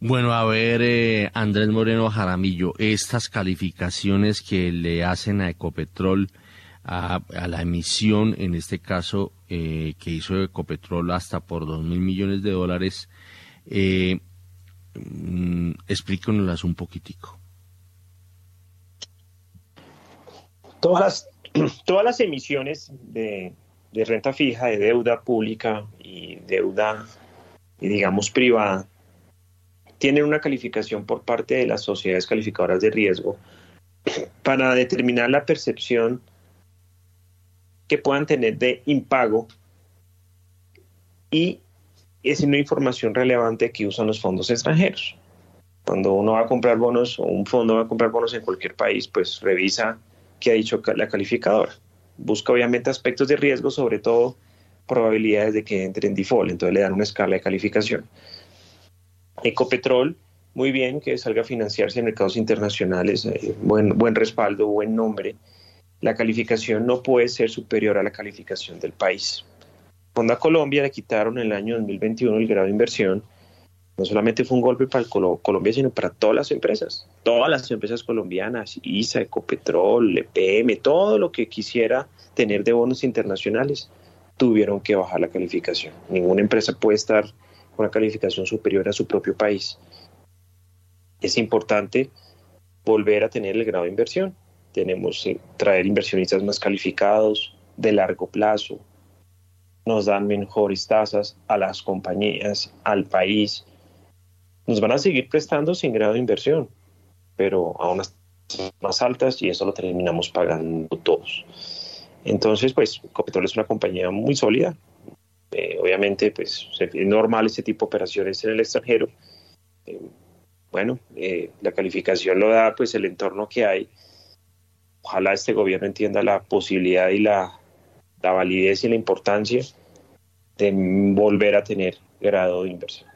Bueno, a ver, Andrés Moreno Jaramillo, estas calificaciones que le hacen a Ecopetrol, a la emisión, en este caso, que hizo Ecopetrol hasta por $2.000 millones, explícanoslas un poquitico. Todas las emisiones de renta fija, de deuda pública y deuda, digamos, privada, tienen una calificación por parte de las sociedades calificadoras de riesgo para determinar la percepción que puedan tener de impago, y es una información relevante que usan los fondos extranjeros. Cuando uno va a comprar bonos o un fondo va a comprar bonos en cualquier país, pues revisa qué ha dicho la calificadora. Busca obviamente aspectos de riesgo, sobre todo probabilidades de que entre en default, entonces le dan una escala de calificación. Ecopetrol, muy bien que salga a financiarse en mercados internacionales, buen respaldo, buen nombre. La calificación no puede ser superior a la calificación del país. Cuando a Colombia le quitaron en el año 2021 el grado de inversión, no solamente fue un golpe para Colombia, sino para todas las empresas colombianas, ISA, Ecopetrol, EPM, todo lo que quisiera tener de bonos internacionales, tuvieron que bajar la calificación. Ninguna empresa puede estar con una calificación superior a su propio país. Es importante volver a tener el grado de inversión. Tenemos que traer inversionistas más calificados, de largo plazo. Nos dan mejores tasas a las compañías, al país. Nos van a seguir prestando sin grado de inversión, pero a unas más altas, y eso lo terminamos pagando todos. Entonces, pues, Ecopetrol es una compañía muy sólida. Obviamente, pues, es normal este tipo de operaciones en el extranjero. La calificación lo da, pues, el entorno que hay. Ojalá este gobierno entienda la posibilidad y la validez y la importancia de volver a tener grado de inversión.